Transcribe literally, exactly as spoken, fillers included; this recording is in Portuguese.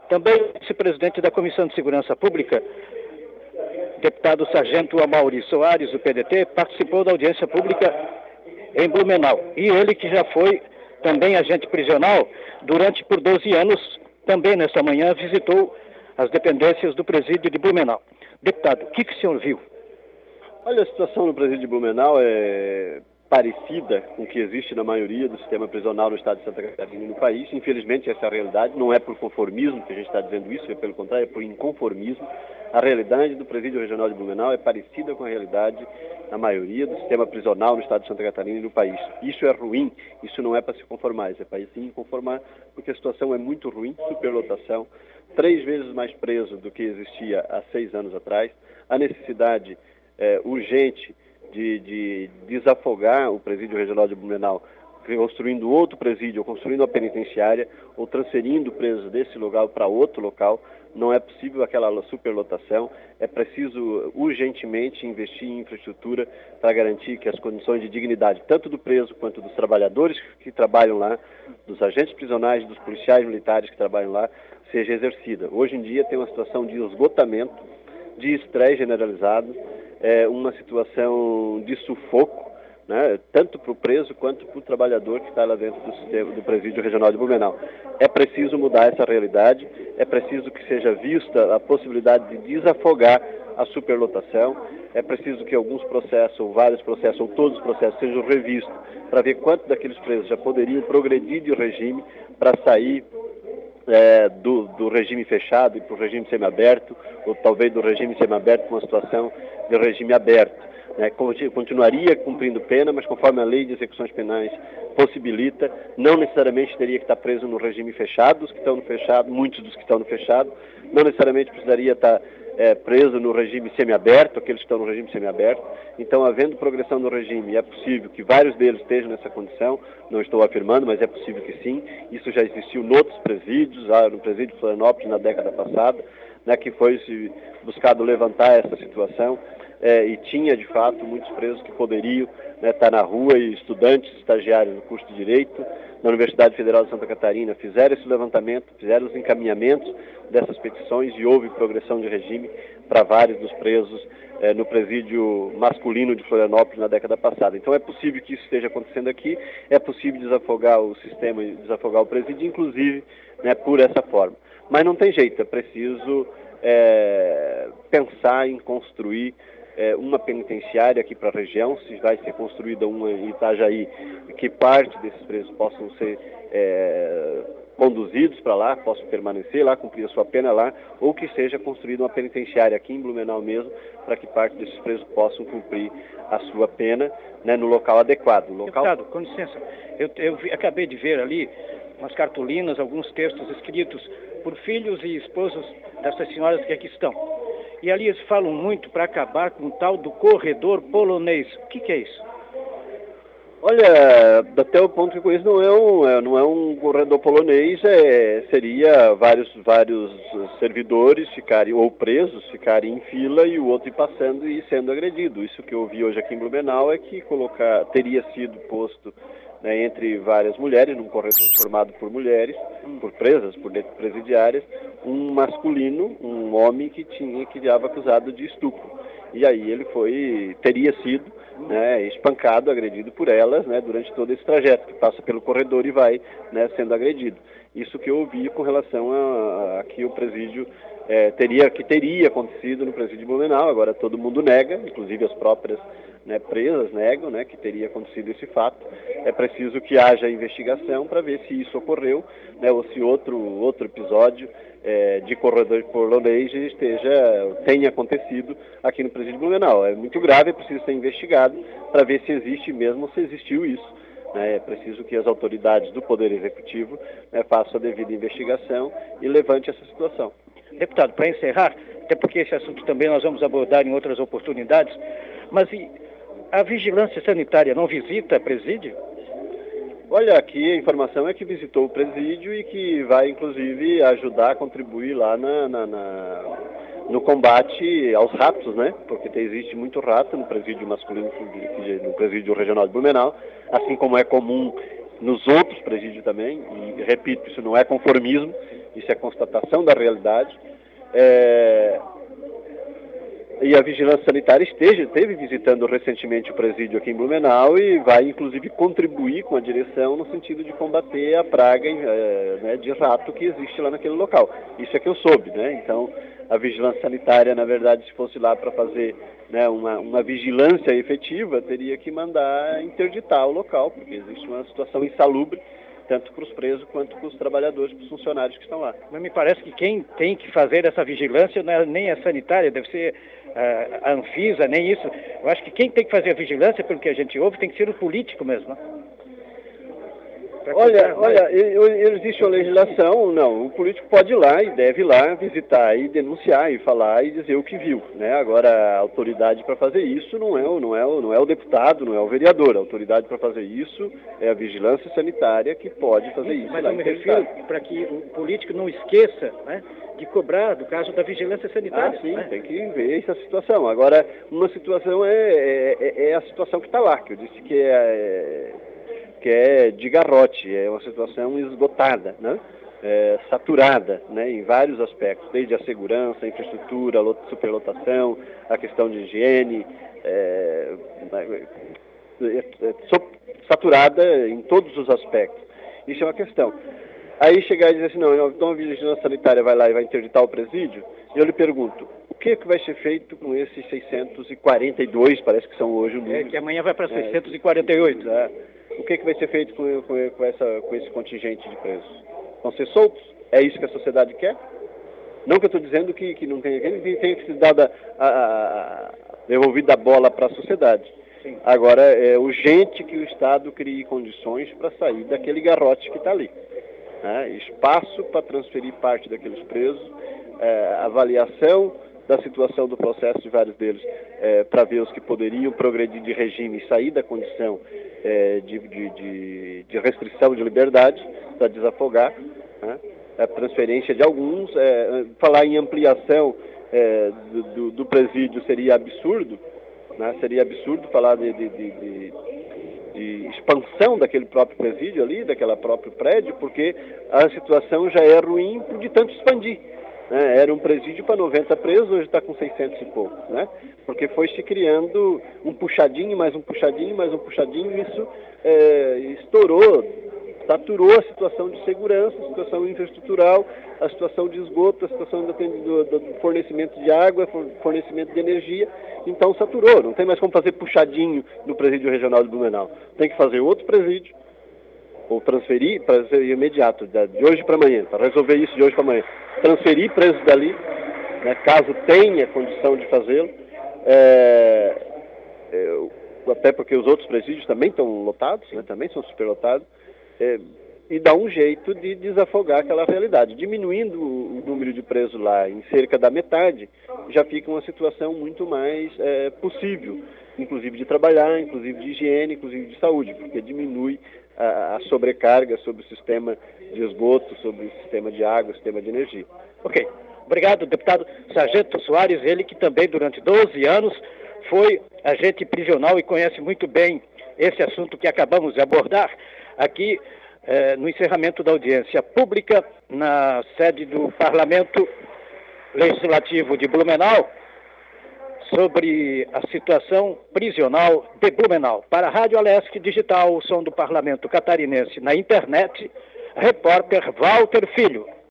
Também o vice-presidente da Comissão de Segurança Pública, deputado Sargento Amaury Soares, do P D T, participou da audiência pública em Blumenau. E ele, que já foi também agente prisional durante por doze anos, também nesta manhã visitou as dependências do presídio de Blumenau. Deputado, o que, que o senhor viu? Olha, a situação no presídio de Blumenau é parecida com o que existe na maioria do sistema prisional no estado de Santa Catarina e no país. Infelizmente, essa é a realidade. Não é por conformismo que a gente está dizendo isso, é pelo contrário, é por inconformismo. A realidade do presídio regional de Blumenau é parecida com a realidade da maioria do sistema prisional no estado de Santa Catarina e no país. Isso é ruim, isso não é para se conformar, isso é para se conformar, porque a situação é muito ruim, superlotação, três vezes mais preso do que existia há seis anos atrás, a necessidade é, urgente De, de desafogar o presídio regional de Blumenau, construindo outro presídio, ou construindo uma penitenciária, ou transferindo presos desse lugar para outro local. Não é possível aquela superlotação. É preciso urgentemente investir em infraestrutura para garantir que as condições de dignidade, tanto do preso quanto dos trabalhadores que trabalham lá, dos agentes prisionais, dos policiais militares que trabalham lá, seja exercida. Hoje em dia tem uma situação de esgotamento, de estresse generalizado, é uma situação de sufoco, né, tanto para o preso quanto para o trabalhador que está lá dentro do sistema do presídio regional de Blumenau. É preciso mudar essa realidade, é preciso que seja vista a possibilidade de desafogar a superlotação, é preciso que alguns processos, ou vários processos, ou todos os processos sejam revistos para ver quantos daqueles presos já poderiam progredir de regime para sair É, do, do regime fechado e para o regime semiaberto, ou talvez do regime semiaberto com uma situação de regime aberto. Né? Continuaria cumprindo pena, mas conforme a lei de execuções penais possibilita, não necessariamente teria que estar preso no regime fechado, os que estão no fechado, muitos dos que estão no fechado, não necessariamente precisaria estar é, preso no regime semiaberto, aqueles que estão no regime semiaberto. Então, havendo progressão no regime, é possível que vários deles estejam nessa condição, não estou afirmando, mas é possível que sim. Isso já existiu em outros presídios, no presídio de Florianópolis na década passada, né, que foi se buscado levantar essa situação, é, e tinha, de fato, muitos presos que poderiam, né, estar na rua, e estudantes, estagiários no curso de Direito, na Universidade Federal de Santa Catarina, fizeram esse levantamento, fizeram os encaminhamentos dessas petições e houve progressão de regime para vários dos presos eh, no presídio masculino de Florianópolis na década passada. Então é possível que isso esteja acontecendo aqui, é possível desafogar o sistema e desafogar o presídio, inclusive, né, por essa forma. Mas não tem jeito, é preciso é, pensar em construir é, uma penitenciária aqui para a região. Se vai ser construída uma em Itajaí, que parte desses presos possam ser é, conduzidos para lá, possam permanecer lá, cumprir a sua pena lá, ou que seja construída uma penitenciária aqui em Blumenau mesmo, para que parte desses presos possam cumprir a sua pena, né, no local adequado. No local... Deputado, com licença, eu, eu vi, acabei de ver ali umas cartolinas, alguns textos escritos por filhos e esposos dessas senhoras que aqui estão. E ali eles falam muito para acabar com o tal do corredor polonês. O que, que é isso? Olha, até o ponto que eu conheço, não é um, não é um corredor polonês, é, seria vários, vários servidores ficarem, ou presos, ficarem em fila e o outro ir passando e sendo agredido. Isso que eu vi hoje aqui em Blumenau é que colocar, teria sido posto, né, entre várias mulheres, num corredor formado por mulheres, por presas, por dentro presidiárias, um masculino, um homem que tinha que estava acusado de estupro. E aí ele foi, teria sido, né, espancado, agredido por elas, né, durante todo esse trajeto, que passa pelo corredor e vai, né, sendo agredido. Isso que eu ouvi com relação a, a que o presídio é, teria, que teria acontecido no presídio de Blumenau. Agora todo mundo nega, inclusive as próprias, né, presas negam, né, que teria acontecido esse fato. É preciso que haja investigação para ver se isso ocorreu, né, ou se outro, outro episódio é, de corredor polonês esteja, tenha acontecido aqui no presídio de Blumenau. É muito grave, é preciso ser investigado para ver se existe mesmo ou se existiu isso. É preciso que as autoridades do Poder Executivo, né, façam a devida investigação e levante essa situação. Deputado, para encerrar, até porque esse assunto também nós vamos abordar em outras oportunidades, mas e a vigilância sanitária não visita presídio? Olha, aqui a informação é que visitou o presídio e que vai, inclusive, ajudar, contribuir lá na, na, na, no combate aos ratos, né? Porque existe muito rato no presídio masculino, no presídio regional de Blumenau, assim como é comum nos outros presídios também. E, repito, isso não é conformismo, isso é constatação da realidade. É, e a Vigilância Sanitária esteja, esteve visitando recentemente o presídio aqui em Blumenau e vai, inclusive, contribuir com a direção no sentido de combater a praga é, né, de rato que existe lá naquele local. Isso é que eu soube, né? Então, a Vigilância Sanitária, na verdade, se fosse lá para fazer, né, uma, uma vigilância efetiva, teria que mandar interditar o local, porque existe uma situação insalubre, tanto para os presos quanto para os trabalhadores, para os funcionários que estão lá. Mas me parece que quem tem que fazer essa vigilância não é nem a sanitária, deve ser uh, a Anfisa, nem isso. Eu acho que quem tem que fazer a vigilância, pelo que a gente ouve, tem que ser o político mesmo, né? Olha, olha, existe uma legislação, não, o político pode ir lá e deve ir lá visitar e denunciar e falar e dizer o que viu, né? Agora, a autoridade para fazer isso não é, o, não, é o, não é o deputado, não é o vereador, a autoridade para fazer isso é a vigilância sanitária que pode fazer isso. Mas eu me refiro para que o político não esqueça, né, de cobrar do caso da vigilância sanitária. Ah, sim, né? Tem que ver essa situação. Agora, uma situação é, é, é a situação que está lá, que eu disse que é... é que é de garrote, é uma situação esgotada, né? É, saturada, né, em vários aspectos, desde a segurança, a infraestrutura, a superlotação, a questão de higiene, é, é, é, saturada em todos os aspectos. Isso é uma questão. Aí chegar e dizer assim, não, então a vigilância sanitária vai lá e vai interditar o presídio, e eu lhe pergunto, o que, é que vai ser feito com esses seiscentos e quarenta e dois, parece que são hoje o número? É, que amanhã vai para seiscentos e quarenta e oito. É, o que, que vai ser feito com, com, com, essa, com esse contingente de presos? Vão ser soltos? É isso que a sociedade quer? Não que eu estou dizendo que, que não tem, que tem que ser dada a, a, devolvida a bola para a sociedade. Sim. Agora, é urgente que o Estado crie condições para sair daquele garrote que está ali. Né? Espaço para transferir parte daqueles presos, é, avaliação da situação do processo de vários deles, é, para ver os que poderiam progredir de regime e sair da condição é, de, de, de, de restrição de liberdade, para desafogar, né? A transferência de alguns, é, falar em ampliação é, do, do, do presídio seria absurdo, né? Seria absurdo falar de, de, de, de, de expansão daquele próprio presídio ali, daquele próprio prédio, porque a situação já é ruim de tanto expandir. É, era um presídio para noventa presos, hoje está com seiscentos e poucos, né? Porque foi se criando um puxadinho, mais um puxadinho, mais um puxadinho, isso é, estourou, saturou a situação de segurança, a situação infraestrutural, a situação de esgoto, a situação do, do, do fornecimento de água, fornecimento de energia, então saturou, não tem mais como fazer puxadinho no presídio regional de Blumenau, tem que fazer outro presídio, ou transferir para ser imediato, de hoje para amanhã, para resolver isso de hoje para amanhã. Transferir presos dali, né, caso tenha condição de fazê-lo, é, é, até porque os outros presídios também estão lotados, né, também são superlotados, é, e dar um jeito de desafogar aquela realidade. Diminuindo o, o número de presos lá em cerca da metade, já fica uma situação muito mais é, possível, inclusive de trabalhar, inclusive de higiene, inclusive de saúde, porque diminui a, a sobrecarga sobre o sistema de esgoto, sobre o sistema de água, o sistema de energia. Ok. Obrigado, deputado Sargento Soares, ele que também durante doze anos foi agente prisional e conhece muito bem esse assunto que acabamos de abordar aqui eh, no encerramento da audiência pública na sede do Parlamento Legislativo de Blumenau, sobre a situação prisional de Blumenau. Para a Rádio Alesc Digital, o som do Parlamento Catarinense na internet, repórter Walter Filho.